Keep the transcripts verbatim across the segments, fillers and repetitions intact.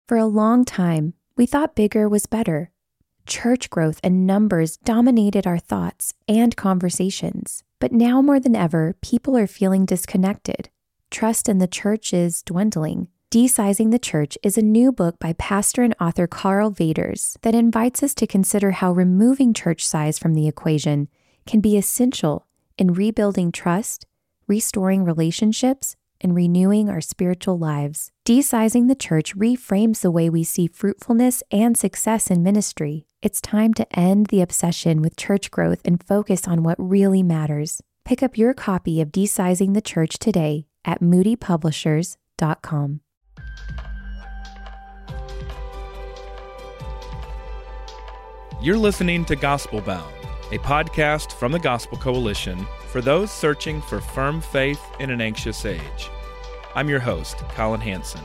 For a long time, we thought bigger was better. Church growth and numbers dominated our thoughts and conversations. But now more than ever, people are feeling disconnected. Trust in the church is dwindling. De-Sizing the Church is a new book by pastor and author Karl Vaters that invites us to consider how removing church size from the equation can be essential in rebuilding trust, restoring relationships, and renewing our spiritual lives. De-Sizing the Church reframes the way we see fruitfulness and success in ministry. It's time to end the obsession with church growth and focus on what really matters. Pick up your copy of De-Sizing the Church today at moody publishers dot com. You're listening to Gospel Bound, a podcast from the Gospel Coalition for those searching for firm faith in an anxious age. I'm your host, Colin Hanson.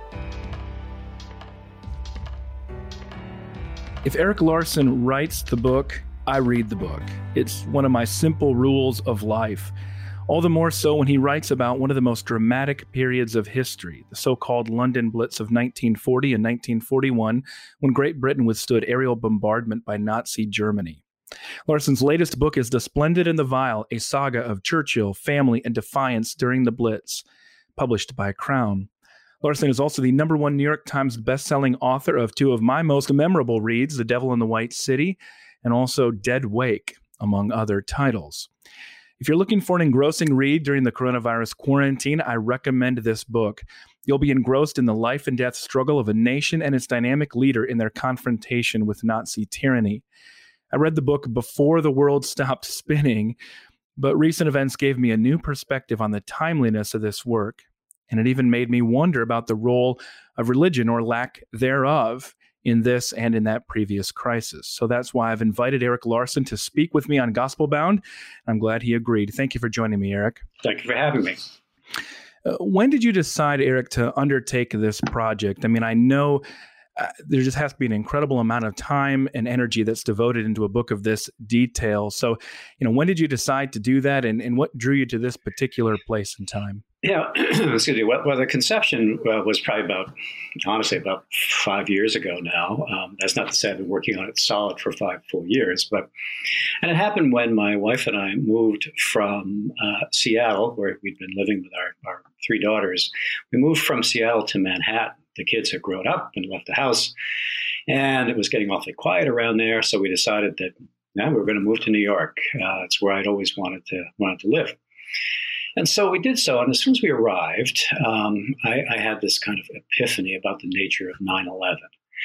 If Erik Larson writes the book, I read the book. It's one of my simple rules of life. All the more so when he writes about one of the most dramatic periods of history, the so-called London Blitz of nineteen forty and nineteen forty-one, when Great Britain withstood aerial bombardment by Nazi Germany. Larson's latest book is The Splendid and the Vile, a saga of Churchill, family, and defiance during the Blitz, published by Crown. Larson is also the number one New York Times bestselling author of two of my most memorable reads, The Devil in the White City, and also Dead Wake, among other titles. If you're looking for an engrossing read during the coronavirus quarantine, I recommend this book. You'll be engrossed in the life and death struggle of a nation and its dynamic leader in their confrontation with Nazi tyranny. I read the book before the world stopped spinning, but recent events gave me a new perspective on the timeliness of this work, and it even made me wonder about the role of religion or lack thereof in this and in that previous crisis. So that's why I've invited Erik Larson to speak with me on Gospel Bound. I'm glad he agreed. Thank you for joining me, Erik. Thank you for having me. Uh, when did you decide, Erik, to undertake this project? I mean, I know uh, there just has to be an incredible amount of time and energy that's devoted into a book of this detail. So, you know, when did you decide to do that, and, and what drew you to this particular place and time? Yeah, excuse me. Well, well the conception uh, was probably about, honestly, about five years ago now. Um, that's not to say I've been working on it solid for five full years, but and it happened when my wife and I moved from uh, Seattle, where we'd been living with our, our three daughters. We moved from Seattle to Manhattan. The kids had grown up and left the house, and it was getting awfully quiet around there. So we decided that now we we're going to move to New York. Uh, it's where I'd always wanted to wanted to live. And so we did so. And as soon as we arrived, um, I, I had this kind of epiphany about the nature of nine eleven.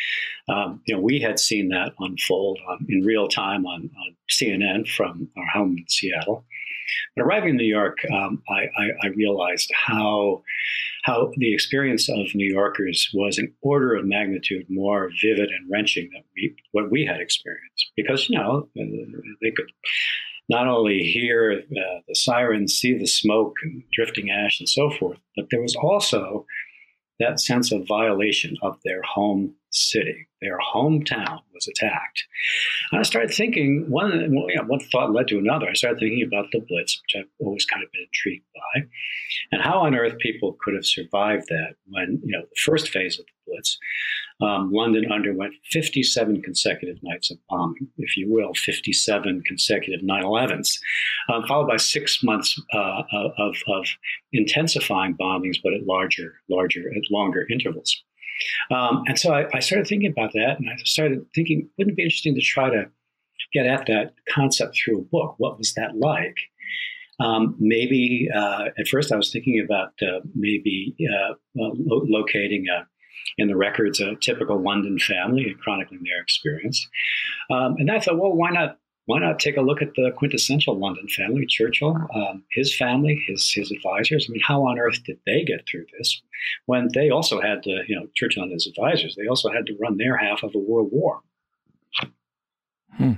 Um, you know, we had seen that unfold um, in real time on, on C N N from our home in Seattle. But arriving in New York, um, I, I, I realized how how the experience of New Yorkers was an order of magnitude more vivid and wrenching than we, what we had experienced. Because, you know, they could not only hear uh, the sirens, see the smoke and drifting ash and so forth, but there was also that sense of violation of their home city. Their hometown was attacked. And I started thinking, one, you know, one thought led to another. I started thinking about the Blitz, which I've always kind of been intrigued by, and how on earth people could have survived that when, you know, the first phase of the Blitz, um, London underwent fifty-seven consecutive nights of bombing, if you will, fifty-seven consecutive nine elevens, um, followed by six months uh, of, of intensifying bombings, but at larger, larger, at longer intervals. Um, and so I, I started thinking about that, and I started thinking, wouldn't it be interesting to try to get at that concept through a book? What was that like? Um, maybe uh, at first I was thinking about uh, maybe uh, lo- locating a, in the records a typical London family and chronicling their experience. Um, and I thought, well, why not? Why not take a look at the quintessential London family, Churchill, um, his family, his his advisors? I mean, how on earth did they get through this when they also had to, you know, Churchill and his advisors, they also had to run their half of a world war? Hmm.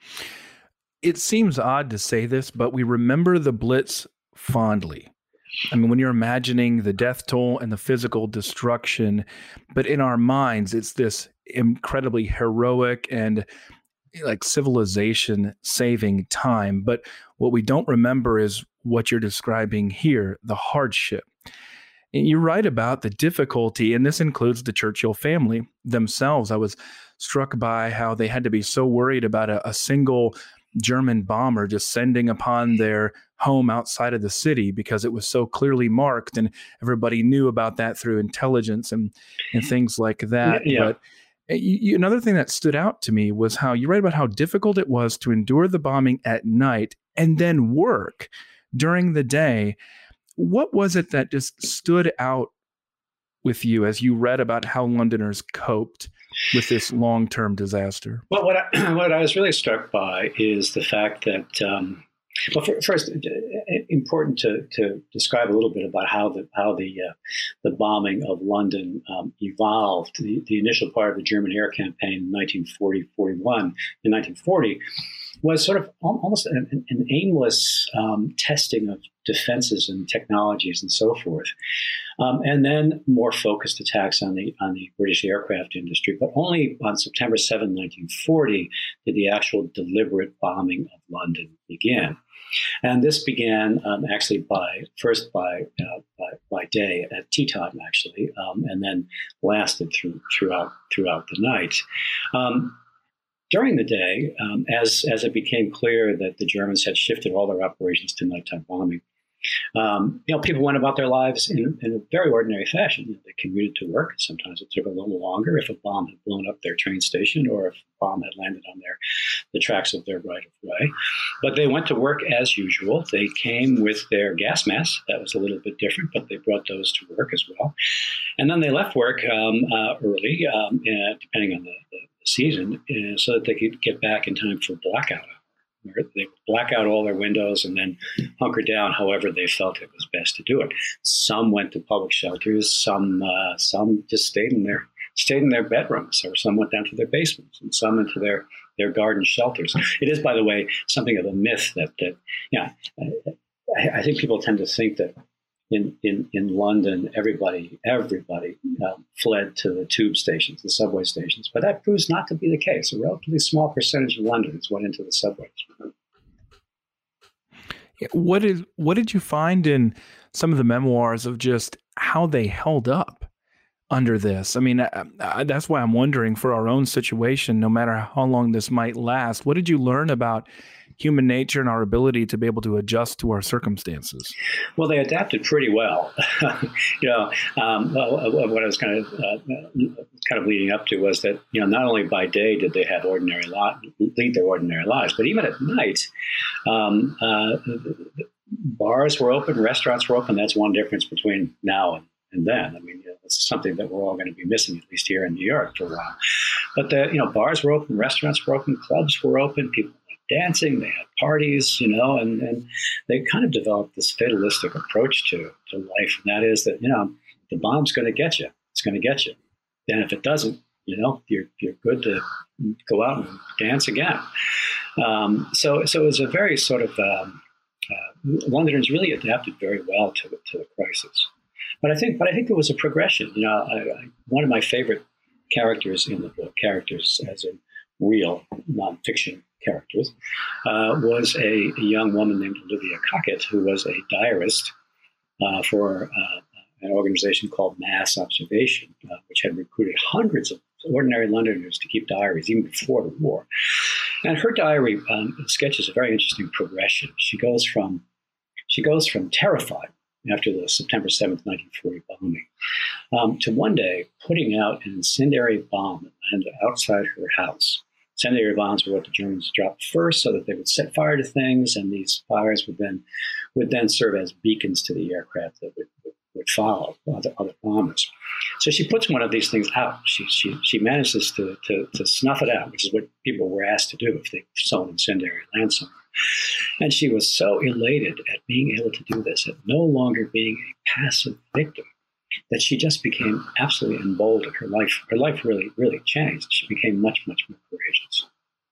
It seems odd to say this, but we remember the Blitz fondly. I mean, when you're imagining the death toll and the physical destruction, but in our minds, it's this incredibly heroic and like civilization saving time. But what we don't remember is what you're describing here, the hardship. You write about the difficulty, and this includes the Churchill family themselves. I was struck by how they had to be so worried about a, a single German bomber descending upon their home outside of the city because it was so clearly marked, and everybody knew about that through intelligence and, and things like that. Yeah. But you, you, another thing that stood out to me was how you write about how difficult it was to endure the bombing at night and then work during the day. What was it that just stood out with you as you read about how Londoners coped with this long-term disaster? Well, what I, what I was really struck by is the fact that, um, well, for, first, important to, to describe a little bit about how the how the uh, the bombing of London um, evolved. The, the initial part of the German air campaign in nineteen forty forty-one, in nineteen forty, was sort of almost an, an aimless um, testing of defenses and technologies and so forth, um, and then more focused attacks on the on the British aircraft industry. But only on September seventh, nineteen forty, did the actual deliberate bombing of London begin. And this began um, actually by first by, uh, by by day at tea time, actually, um, and then lasted through throughout throughout the night. Um, During the day, um, as as it became clear that the Germans had shifted all their operations to nighttime bombing, um, you know, people went about their lives in, in a very ordinary fashion. They commuted to work. Sometimes it took a little longer if a bomb had blown up their train station or if a bomb had landed on their the tracks of their right of way. But they went to work as usual. They came with their gas masks. That was a little bit different, but they brought those to work as well. And then they left work um, uh, early, um, uh, depending on the, the season, uh, so that they could get back in time for blackout hour. They would black out all their windows and then hunker down however they felt it was best to do it. Some went to public shelters, some uh, some just stayed in their stayed in their bedrooms, or some went down to their basements, and some into their, their garden shelters. It is, by the way, something of a myth that that yeah, I, I think people tend to think that In, in, in London, everybody everybody um, fled to the tube stations, the subway stations, but that proves not to be the case. A relatively small percentage of Londoners went into the subways. What is what did you find in some of the memoirs of just how they held up under this? I mean, I, I, that's why I'm wondering for our own situation, no matter how long this might last, what did you learn about human nature and our ability to be able to adjust to our circumstances? Well, they adapted pretty well. you know, um, what I was kind of uh, kind of leading up to was that, you know, not only by day did they have ordinary li- lead their ordinary lives, but even at night, um, uh, bars were open, restaurants were open. That's one difference between now and, and then. I mean, you know, it's something that we're all going to be missing, at least here in New York, for a while. But the, you know, bars were open, restaurants were open, clubs were open, people dancing, they had parties, you know, and, and they kind of developed this fatalistic approach to, to life. And that is that, you know, the bomb's going to get you. It's going to get you. And if it doesn't, you know, you're you're good to go out and dance again. Um, so so it was a very sort of, um, uh, Londoners really adapted very well to, to the crisis. But I think, but I think there was a progression. You know, I, I, one of my favorite characters in the book, characters as in real nonfiction characters, uh, was a, a young woman named Olivia Cockett, who was a diarist uh, for uh, an organization called Mass Observation, uh, which had recruited hundreds of ordinary Londoners to keep diaries even before the war. And her diary um, sketches a very interesting progression. She goes from she goes from terrified after the September seventh, nineteen forty bombing, um, to one day putting out an incendiary bomb that landed outside her house. Incendiary bombs were what the Germans dropped first, so that they would set fire to things, and these fires would then would then serve as beacons to the aircraft that would, would, would follow other, other bombers. So she puts one of these things out. She she she manages to, to to snuff it out, which is what people were asked to do if they saw an incendiary land somewhere. And she was so elated at being able to do this, at no longer being a passive victim, that she just became absolutely emboldened. Her life, her life really, really changed. She became much, much more courageous.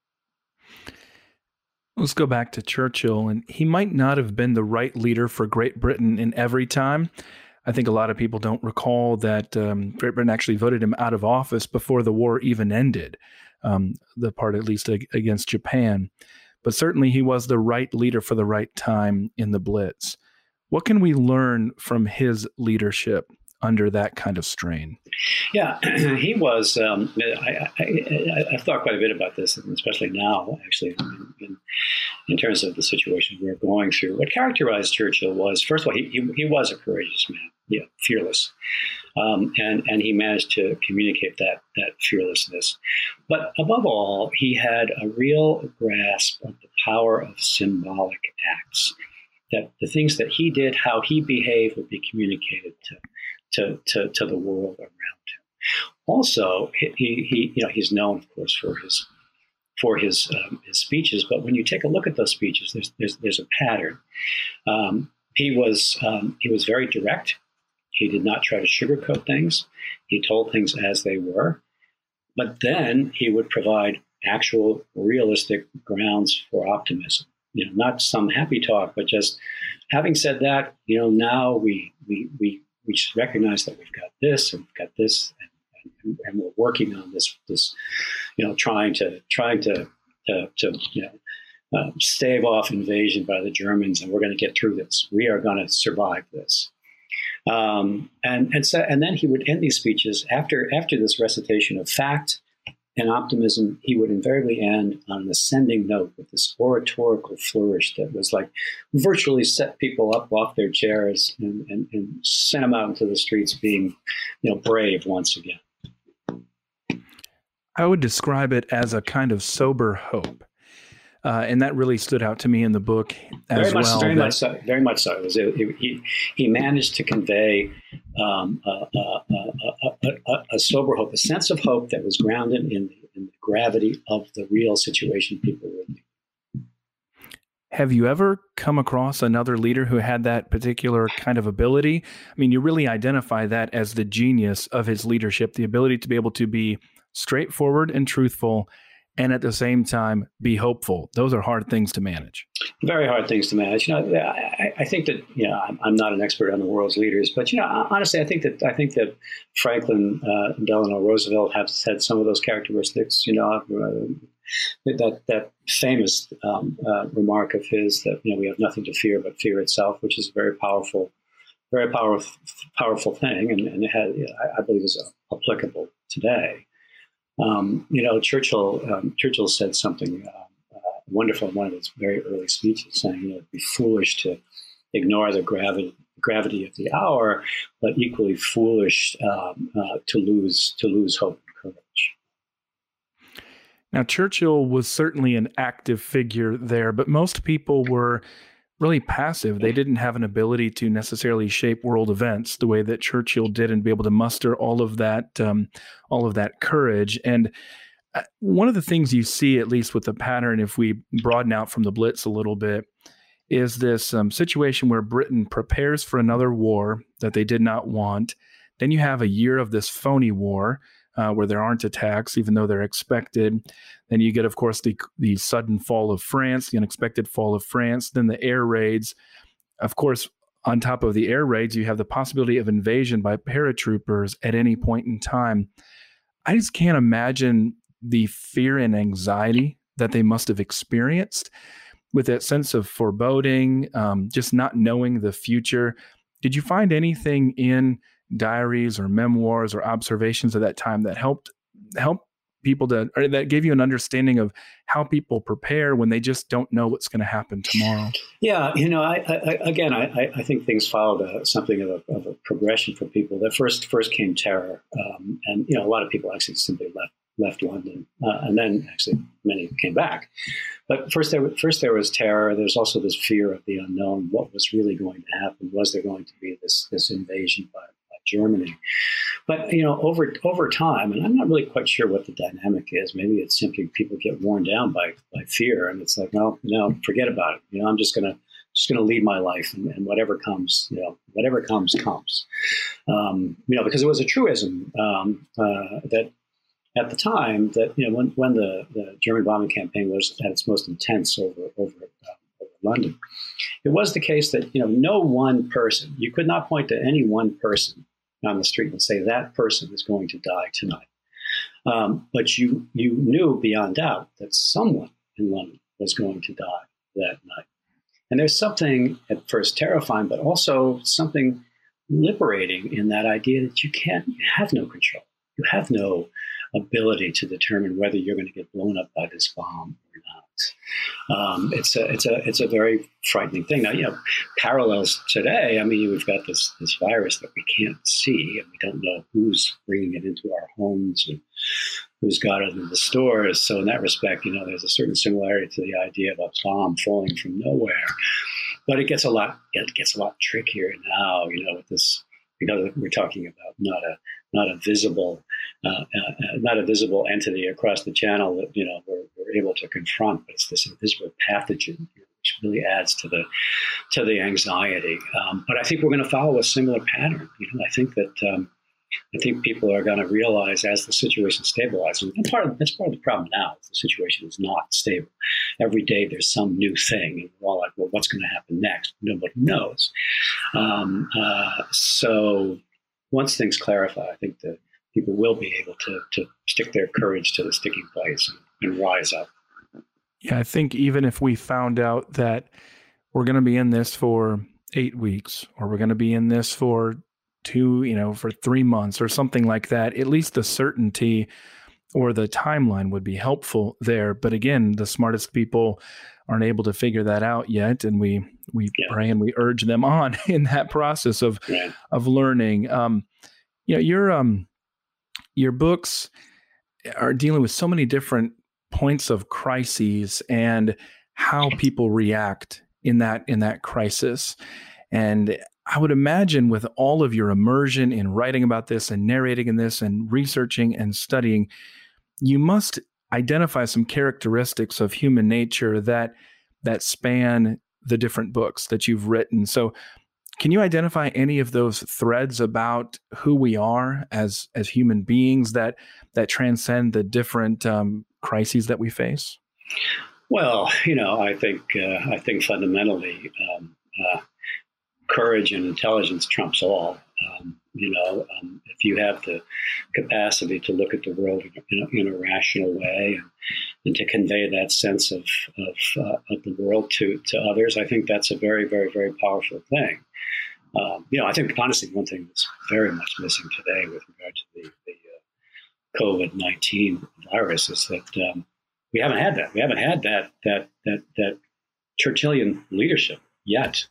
Let's go back to Churchill, and he might not have been the right leader for Great Britain in every time. I think a lot of people don't recall that um, Great Britain actually voted him out of office before the war even ended, um, the part at least against Japan. But certainly he was the right leader for the right time in the Blitz. What can we learn from his leadership under that kind of strain? Yeah, he was, um, I, I, I've thought quite a bit about this, especially now, actually, in, in, in terms of the situation we're going through. What characterized Churchill was, first of all, he, he, he was a courageous man, yeah, fearless. Um, and, and he managed to communicate that, that fearlessness. But above all, he had a real grasp of the power of symbolic acts, that the things that he did, how he behaved, would be communicated to To, to, to the world around him. Also, he, he you know he's known, of course, for his for his um, his speeches. But when you take a look at those speeches, there's there's there's a pattern. Um, he was um, he was very direct. He did not try to sugarcoat things. He told things as they were. But then he would provide actual, realistic grounds for optimism. You know, not some happy talk, but just having said that, you know, now we we we. we just recognize that we've got this and we've got this, and, and, and we're working on this, this, you know, trying to, trying to, to, to you know, uh, stave off invasion by the Germans, and we're going to get through this. We are going to survive this. Um, and and so, and then he would end these speeches after after this recitation of fact and optimism. He would invariably end on an ascending note with this oratorical flourish that was like virtually set people up off their chairs and, and, and sent them out into the streets being, you know, brave once again. I would describe it as a kind of sober hope. Uh, and that really stood out to me in the book as very much, well. Very that, much so. Very much so. It was, it, it, he, he managed to convey um, a, a, a, a, a sober hope, a sense of hope that was grounded in the, in the gravity of the real situation people were in. Have you ever come across another leader who had that particular kind of ability? I mean, you really identify that as the genius of his leadership, the ability to be able to be straightforward and truthful, and at the same time be hopeful. Those are hard things to manage. Very hard things to manage. You know, I, I think that, you know, I'm, I'm not an expert on the world's leaders, but, you know, honestly, I think that I think that Franklin uh, Delano Roosevelt have had some of those characteristics. You know, uh, that that famous um, uh, remark of his that, you know, we have nothing to fear but fear itself, which is a very powerful, very powerful, powerful thing, and, and it has, I believe, is applicable today. Um, you know, Churchill um, Churchill said something uh, uh, wonderful in one of his very early speeches, saying, you know, it'd be foolish to ignore the gravity gravity of the hour, but equally foolish um, uh, to lose to lose hope and courage. Now, Churchill was certainly an active figure there, but most people were really passive. They didn't have an ability to necessarily shape world events the way that Churchill did and be able to muster all of that, um, all of that courage. And one of the things you see, at least with the pattern, if we broaden out from the Blitz a little bit, is this um, situation where Britain prepares for another war that they did not want. Then you have a year of this phony war uh, where there aren't attacks, even though they're expected. Then you get, of course, the the sudden fall of France, the unexpected fall of France, then the air raids. Of course, on top of the air raids, you have the possibility of invasion by paratroopers at any point in time. I just can't imagine the fear and anxiety that they must have experienced with that sense of foreboding, um, just not knowing the future. Did you find anything in diaries or memoirs or observations of that time that helped help people to, or that gave you an understanding of how people prepare when they just don't know what's going to happen tomorrow? Yeah, you know, I, I again, I, I think things followed a, something of a, of a progression for people. That first first came terror, um, and you know, a lot of people actually simply left left London, uh, and then actually many came back. But first there first there was terror. There's also this fear of the unknown. What was really going to happen? Was there going to be this this invasion by Germany? But, you know, over over time, and I'm not really quite sure what the dynamic is. Maybe it's simply people get worn down by by fear, and it's like, no, no, forget about it. You know, I'm just gonna just gonna lead my life, and, and whatever comes, you know, whatever comes comes. Um, you know, because it was a truism um, uh, that at the time that, you know, when when the, the German bombing campaign was at its most intense over over, uh, over London, it was the case that, you know, no one person, you could not point to any one person on the street and say that person is going to die tonight. Um, but you you knew beyond doubt that someone in London was going to die that night. And there's something at first terrifying, but also something liberating in that idea that you can't, you have no control. You have no ability to determine whether you're going to get blown up by this bomb or not. Um, it's a it's a it's a very frightening thing. Now, you know, parallels today. I mean, we've got this this virus that we can't see, and we don't know who's bringing it into our homes and who's got it in the stores. So, in that respect, you know, there's a certain similarity to the idea of a bomb falling from nowhere. But it gets a lot it gets a lot trickier now. You know, with this, because we're talking about not a not a visible uh, uh, not a visible entity across the channel that, you know, we're, we're able to confront, but it's this invisible pathogen, which really adds to the to the anxiety. Um, but I think we're going to follow a similar pattern. You know, I think that um, I think people are going to realize as the situation stabilizes. And part of, that's part of the problem now. The situation is not stable. Every day there's some new thing, and we're all like, "Well, what's going to happen next?" Nobody knows. Um, uh, so once things clarify, I think that people will be able to to stick their courage to the sticking place and, and rise up. Yeah, I think even if we found out that we're going to be in this for eight weeks, or we're going to be in this for two, you know, for three months or something like that, at least the certainty or the timeline would be helpful there. But again, the smartest people aren't able to figure that out yet. And we, we yeah. pray and we urge them on in that process of, yeah. of learning. Um, you know, your, um, your books are dealing with so many different points of crises and how people react in that, in that crisis. And I would imagine with all of your immersion in writing about this and narrating in this and researching and studying, you must identify some characteristics of human nature that that span the different books that you've written. So can you identify any of those threads about who we are as as human beings that that transcend the different um, crises that we face? Well, you know, I think uh, I think fundamentally, um, uh, courage and intelligence trumps all. Um, you know, um, if you have the capacity to look at the world in a, in a rational way and, and to convey that sense of of, uh, of the world to to others, I think that's a very, very, very powerful thing. Um, you know, I think honestly, one thing that's very much missing today with regard to the, the uh, COVID nineteen virus is that um, we haven't had that. We haven't had that that that that Churchillian leadership yet.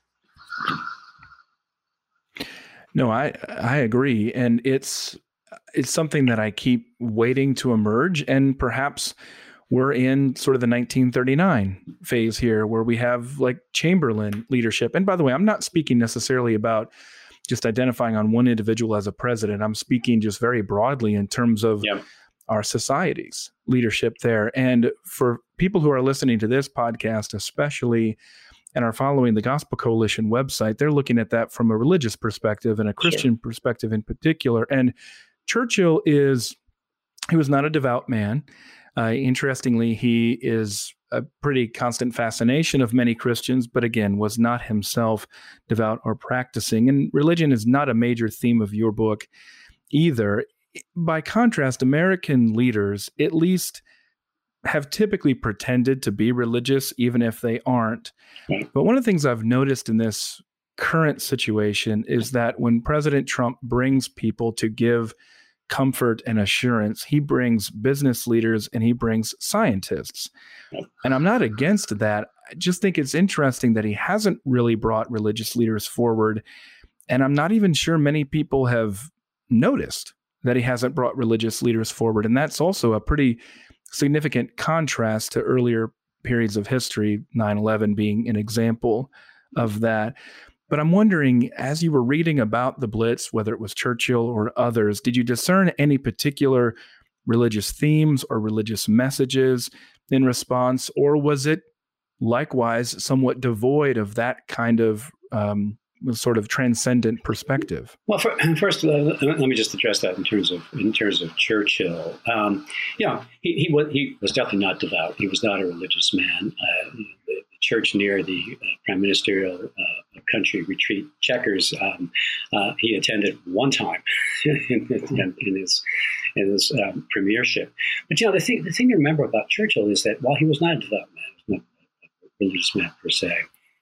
No, I I agree, and it's it's something that I keep waiting to emerge, and perhaps we're in sort of the nineteen thirty-nine phase here, where we have like Chamberlain leadership. And by the way, I'm not speaking necessarily about just identifying on one individual as a president. I'm speaking just very broadly in terms of yep. our society's leadership there. And for people who are listening to this podcast, especially, and are following the Gospel Coalition website, they're looking at that from a religious perspective and a Christian sure. perspective in particular. And Churchill is, he was not a devout man. Uh, interestingly, he is a pretty constant fascination of many Christians, but again, was not himself devout or practicing. And religion is not a major theme of your book either. By contrast, American leaders, at least, have typically pretended to be religious, even if they aren't. But one of the things I've noticed in this current situation is that when President Trump brings people to give comfort and assurance, he brings business leaders and he brings scientists. And I'm not against that. I just think it's interesting that he hasn't really brought religious leaders forward. And I'm not even sure many people have noticed that he hasn't brought religious leaders forward. And that's also a pretty significant contrast to earlier periods of history, nine eleven being an example of that. But I'm wondering, as you were reading about the Blitz, whether it was Churchill or others, did you discern any particular religious themes or religious messages in response, or was it likewise somewhat devoid of that kind of um, sort of transcendent perspective? Well, for, first, uh, let me just address that in terms of in terms of Churchill. Um, yeah, he he was, he was definitely not devout. He was not a religious man. Uh, the, the church near the uh, prime ministerial uh, country retreat, Chequers, um, uh, he attended one time in, in, in his in his um, premiership. But you know, the thing the thing to remember about Churchill is that while he was not a devout man, he was not a religious man per se,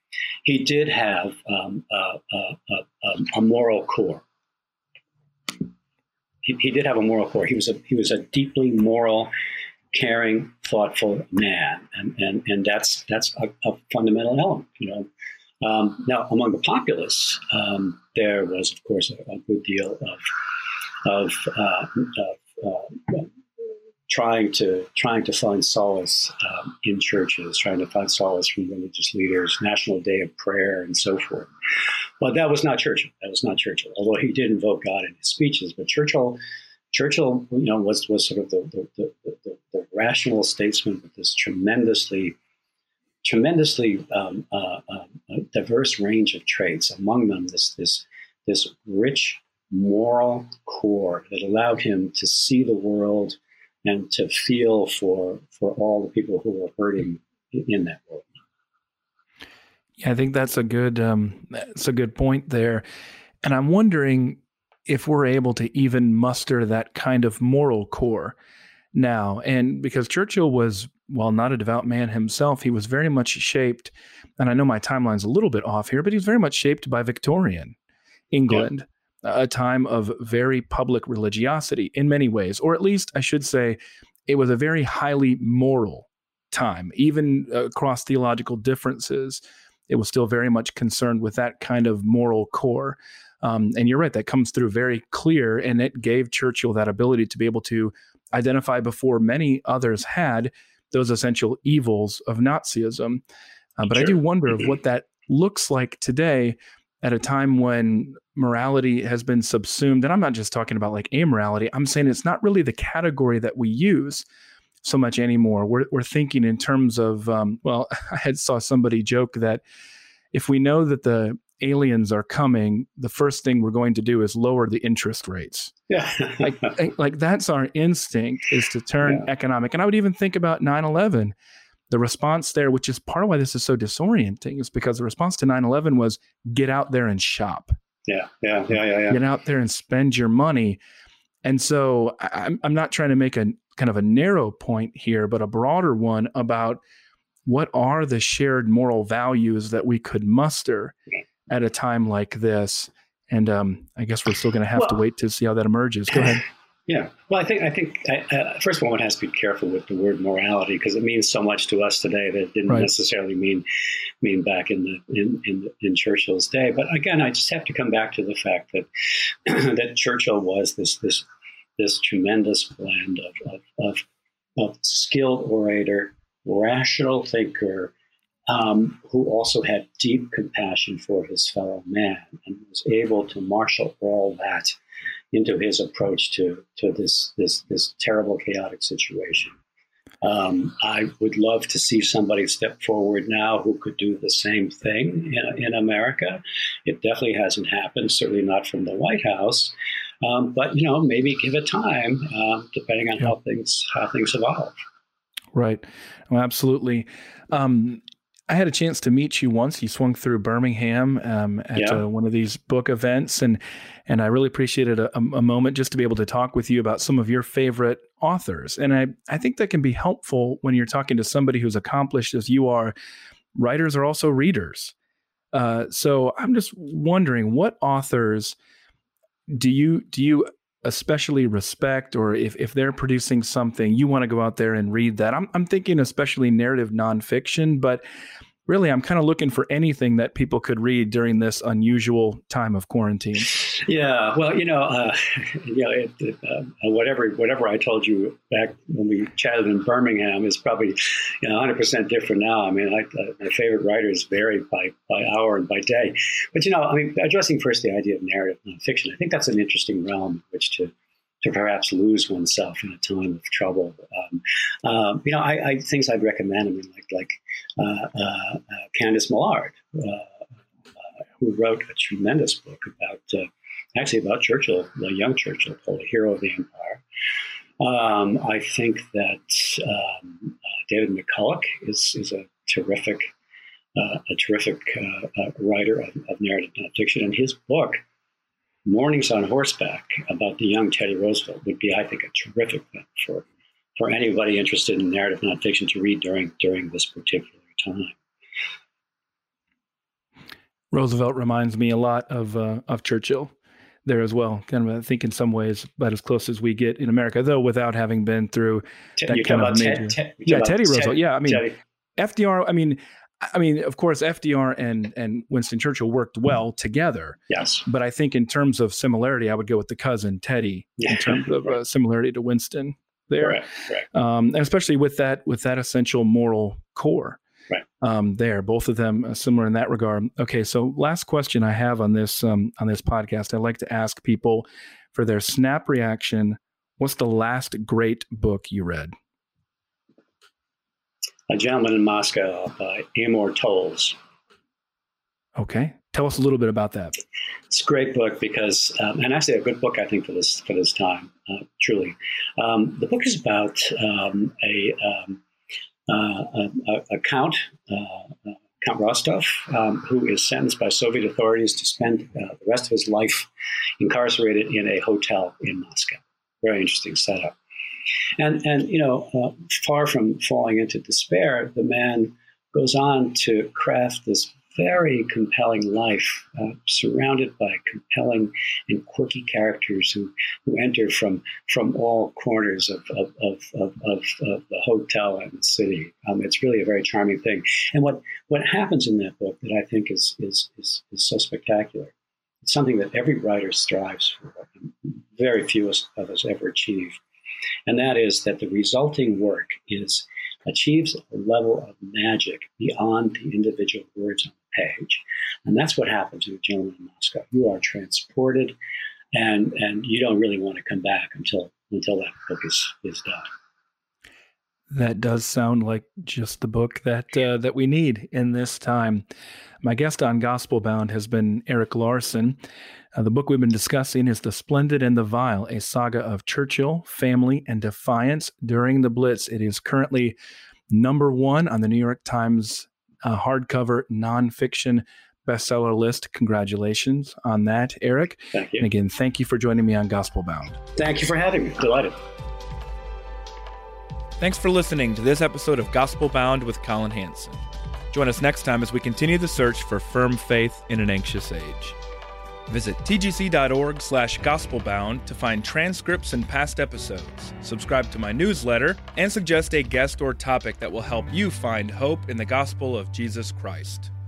he did have um, a, a, a, a moral core. He, he did have a moral core. He was a he was a deeply moral, caring, thoughtful man, and and and that's that's a, a fundamental element. You know, um, now among the populace, um, there was of course a, a good deal of of, uh, of uh, trying to trying to find solace um, in churches, trying to find solace from religious leaders, National Day of Prayer, and so forth. But that was not Churchill. That was not Churchill. Although he did invoke God in his speeches, but Churchill, Churchill, you know, was was sort of the the, the, the, the rational statesman with this tremendously, tremendously um, uh, uh, diverse range of traits. Among them, this this this rich moral core that allowed him to see the world and to feel for for all the people who were hurting in that world. Yeah, I think that's a good um, that's a good point there, and I'm wondering if we're able to even muster that kind of moral core now. And because Churchill was, while not a devout man himself, he was very much shaped. And I know my timeline's a little bit off here, but he was very much shaped by Victorian England. Yeah. A time of very public religiosity in many ways, or at least I should say it was a very highly moral time, even uh, across theological differences. It was still very much concerned with that kind of moral core. Um, and you're right, that comes through very clear, and it gave Churchill that ability to be able to identify before many others had those essential evils of Nazism. Uh, but sure. I do wonder of what that looks like today at a time when morality has been subsumed. And I'm not just talking about like amorality. I'm saying it's not really the category that we use so much anymore. We're, we're thinking in terms of, um, well, I had saw somebody joke that if we know that the aliens are coming, the first thing we're going to do is lower the interest rates. Yeah. like, like that's our instinct, is to turn yeah. economic. And I would even think about nine eleven. The response there, which is part of why this is so disorienting, is because the response to nine eleven was get out there and shop. Yeah, yeah, yeah, yeah, yeah. Get out there and spend your money. And so I'm, I'm not trying to make a kind of a narrow point here, but a broader one about what are the shared moral values that we could muster at a time like this. And um, I guess we're still going to have well, to wait to see how that emerges. Go ahead. Yeah. Well, I think I think uh, first of all, one has to be careful with the word morality, because it means so much to us today that it didn't right. necessarily mean mean back in the in, in in Churchill's day. But again, I just have to come back to the fact that that Churchill was this this this tremendous blend of of of, of skilled orator, rational thinker, um, who also had deep compassion for his fellow man and was able to marshal all that into his approach to to this this this terrible, chaotic situation. Um, I would love to see somebody step forward now who could do the same thing in, in America. It definitely hasn't happened, certainly not from the White House. Um, but you know, maybe give it time, uh, depending on yeah. how things how things evolve. Right. Well, absolutely. Um, I had a chance to meet you once. You swung through Birmingham um, at yeah. uh, one of these book events, and and I really appreciated a, a moment just to be able to talk with you about some of your favorite authors. And I, I think that can be helpful when you're talking to somebody who's accomplished as you are. Writers are also readers. Uh, so I'm just wondering, what authors do you do you especially respect, or if, if they're producing something, you want to go out there and read that? I'm I'm thinking especially narrative nonfiction, but really I'm kind of looking for anything that people could read during this unusual time of quarantine. Yeah, well, you know, uh, you know, it, it, uh, whatever whatever I told you back when we chatted in Birmingham is probably, you know, one hundred percent different now. I mean, I, uh, my favorite writers vary by, by hour and by day. But, you know, I mean, addressing first the idea of narrative nonfiction, I think that's an interesting realm in which to to perhaps lose oneself in a time of trouble. Um, um, you know, I, I things I'd recommend, I mean, like like uh, uh, uh, Candice Millard, uh, uh, who wrote a tremendous book about. Uh, Actually, about Churchill, the young Churchill, called A Hero of the Empire. Um, I think that um, uh, David McCulloch is is a terrific, uh, a terrific uh, uh, writer of, of narrative nonfiction, and his book, Mornings on Horseback, about the young Teddy Roosevelt, would be, I think, a terrific thing for for anybody interested in narrative nonfiction to read during during this particular time. Roosevelt reminds me a lot of uh, of Churchill there as well. Kind of, I think, in some ways, about as close as we get in America, though, without having been through that you kind of major. Ted, Ted, yeah, Teddy Roosevelt. Ted, yeah, I mean, Teddy. F D R. I mean, I mean, of course, F D R and and Winston Churchill worked well together. Yes, but I think in terms of similarity, I would go with the cousin Teddy in terms of uh, similarity to Winston there, correct, correct. Um, and especially with that with that essential moral core. Right. Um, there, both of them uh, similar in that regard. Okay, so last question I have on this um, on this podcast, I like to ask people for their snap reaction. What's the last great book you read? A Gentleman in Moscow by Amor Towles. Okay, tell us a little bit about that. It's a great book because, um, and actually a good book, I think, for this for this time. Uh, truly, um, the book is about um, a. Um, Uh, a, a count, uh, Count Rostov, um, who is sentenced by Soviet authorities to spend uh, the rest of his life incarcerated in a hotel in Moscow. Very interesting setup. And, and you know, uh, far from falling into despair, the man goes on to craft this very compelling life, uh, surrounded by compelling and quirky characters who, who enter from from all corners of of, of, of, of, of the hotel and the city. Um, it's really a very charming thing. And what, what happens in that book that I think is is is, is so spectacular, it's something that every writer strives for, and very few of us ever achieve. And that is that the resulting work is achieves a level of magic beyond the individual words on the page. And that's what happens in A Gentleman in Moscow. You are transported, and and you don't really want to come back until until that book is, is done. That does sound like just the book that uh, that we need in this time. My guest on Gospel Bound has been Erik Larson. Uh, the book we've been discussing is The Splendid and the Vile, a saga of Churchill, family, and defiance during the Blitz. It is currently number one on the New York Times uh, hardcover nonfiction bestseller list. Congratulations on that, Erik. Thank you. And again, thank you for joining me on Gospel Bound. Thank you for having me. Delighted. Thanks for listening to this episode of Gospel Bound with Collin Hansen. Join us next time as we continue the search for firm faith in an anxious age. Visit tgc.org slash gospelbound to find transcripts and past episodes, subscribe to my newsletter, and suggest a guest or topic that will help you find hope in the gospel of Jesus Christ.